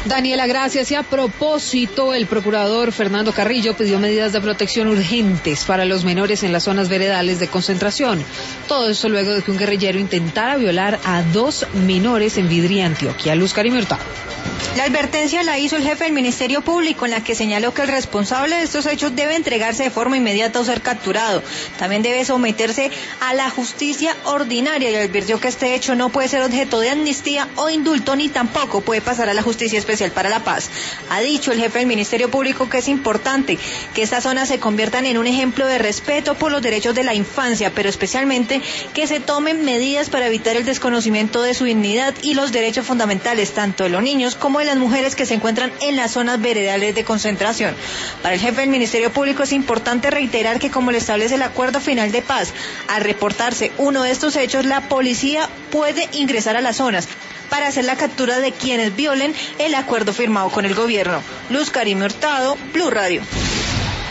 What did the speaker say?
Daniela, gracias. Y a propósito, el procurador Fernando Carrillo pidió medidas de protección urgentes para los menores en las zonas veredales de concentración. Todo esto luego de que un guerrillero intentara violar a 2 menores en Vidría, Antioquia. Luz Karim Hurtado. La advertencia la hizo el jefe del Ministerio Público, en la que señaló que el responsable de estos hechos debe entregarse de forma inmediata o ser capturado. También debe someterse a la justicia ordinaria y advirtió que este hecho no puede ser objeto de amnistía o indulto, ni tampoco puede pasar a la Justicia Especial para la Paz. Ha dicho el jefe del Ministerio Público que es importante que estas zonas se conviertan en un ejemplo de respeto por los derechos de la infancia, pero especialmente que se tomen medidas para evitar el desconocimiento de su dignidad y los derechos fundamentales, tanto de los niños como de las mujeres que se encuentran en las zonas veredales de concentración. Para el jefe del Ministerio Público es importante reiterar que, como lo establece el acuerdo final de paz, al reportarse uno de estos hechos, la policía puede ingresar a las zonas para hacer la captura de quienes violen el acuerdo firmado con el gobierno. Luz Karim Hurtado, Blue Radio.